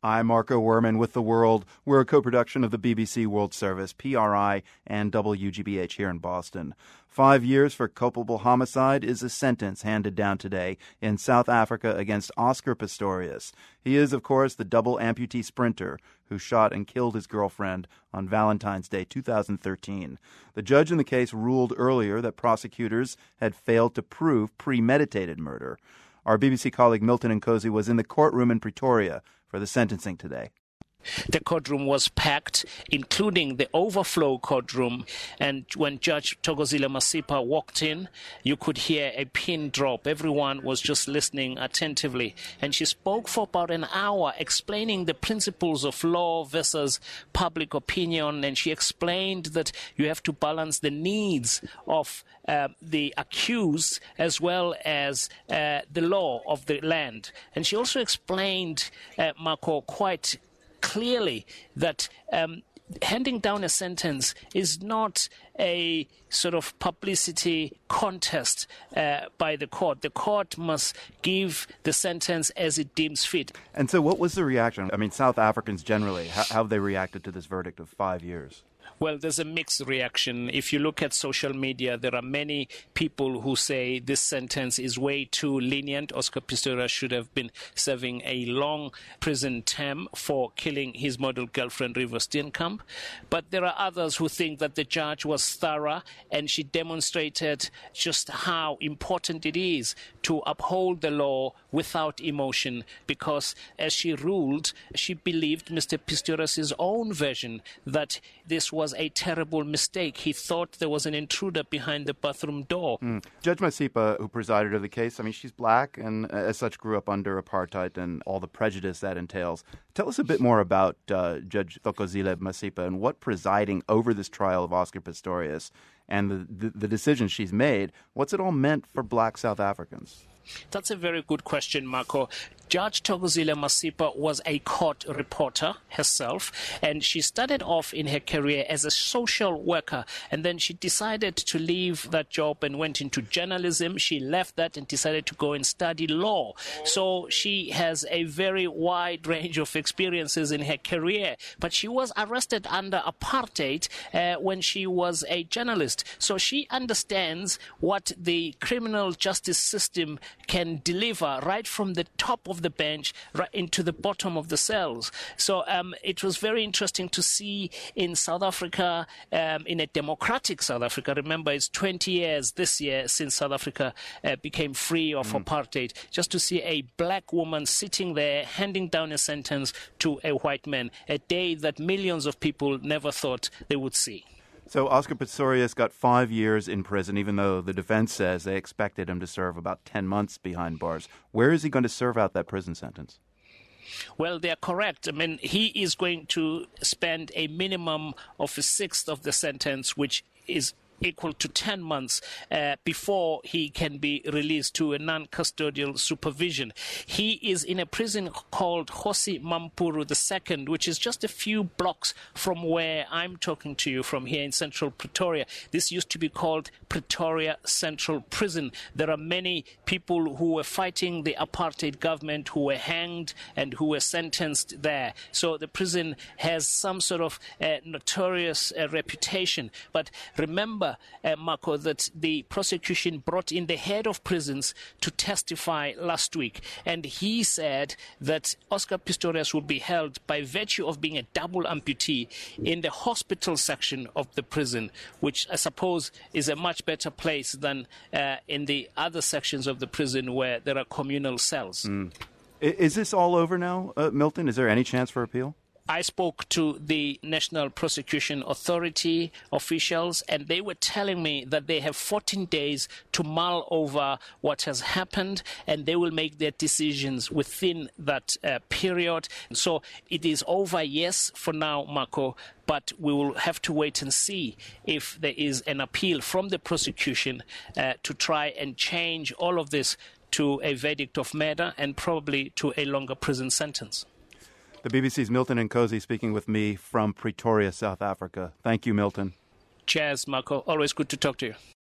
I'm Marco Werman with The World. We're a co-production of the BBC World Service, PRI, and WGBH here in Boston. 5 years for culpable homicide is a sentence handed down today in South Africa against Oscar Pistorius. He is, of course, the double amputee sprinter who shot and killed his girlfriend on Valentine's Day 2013. The judge in the case ruled earlier that prosecutors had failed to prove premeditated murder. Our BBC colleague Milton Nkosi was in the courtroom in Pretoria for the sentencing today. The courtroom was packed, including the overflow courtroom. And when Judge Thokozile Masipa walked in, you could hear a pin drop. Everyone was just listening attentively. And she spoke for about an hour, explaining the principles of law versus public opinion. And she explained that you have to balance the needs of the accused as well as the law of the land. And she also explained, Marco, quite clearly that handing down a sentence is not a sort of publicity contest by the court. The court must give the sentence as it deems fit. And so what was the reaction? I mean, South Africans generally, how have they reacted to this verdict of 5 years? Well, there's a mixed reaction. If you look at social media, there are many people who say this sentence is way too lenient. Oscar Pistorius should have been serving a long prison term for killing his model girlfriend, River Steenkamp. But there are others who think that the judge was thorough and she demonstrated just how important it is to uphold the law without emotion, because as she ruled, she believed Mr. Pistorius' own version that this was a terrible mistake. He thought there was an intruder behind the bathroom door. Judge Masipa, who presided over the case, I mean, she's black and as such grew up under apartheid and all the prejudice that entails. Tell us a bit more about Judge Thokozile Masipa and what presiding over this trial of Oscar Pistorius and the decision she's made, what's it all meant for black South Africans? That's a very good question, Marco. Judge Thokozile Masipa was a court reporter herself, and she started off in her career as a social worker, and then she decided to leave that job and went into journalism. She left that and decided to go and study law. So she has a very wide range of experiences in her career, but she was arrested under apartheid when she was a journalist. So she understands what the criminal justice system can deliver right from the top of the bench right into the bottom of the cells. So it was very interesting to see in South Africa, in a democratic South Africa. Remember, it's 20 years this year since South Africa became free of apartheid. Just to see a black woman sitting there handing down a sentence to a white man, a day that millions of people never thought they would see. So Oscar Pistorius got 5 years in prison, even though the defense says they expected him to serve about 10 months behind bars. Where is he going to serve out that prison sentence? Well, they're correct. I mean, he is going to spend a minimum of a sixth of the sentence, which is equal to 10 months before he can be released to a non-custodial supervision. He is in a prison called Kgosi Mampuru II, which is just a few blocks from where I'm talking to you from here in central Pretoria. This used to be called Pretoria Central Prison. There are many people who were fighting the apartheid government who were hanged and who were sentenced there. So the prison has some sort of notorious reputation. But remember, Marco, that the prosecution brought in the head of prisons to testify last week. And he said that Oscar Pistorius will be held by virtue of being a double amputee in the hospital section of the prison, which I suppose is a much better place than in the other sections of the prison where there are communal cells. Is this all over now, Milton? Is there any chance for appeal? I spoke to the National Prosecution Authority officials, and they were telling me that they have 14 days to mull over what has happened, and they will make their decisions within that period. So it is over, yes, for now, Marco, but we will have to wait and see if there is an appeal from the prosecution to try and change all of this to a verdict of murder and probably to a longer prison sentence. The BBC's Milton Nkosi speaking with me from Pretoria, South Africa. Thank you, Milton. Cheers, Marco. Always good to talk to you.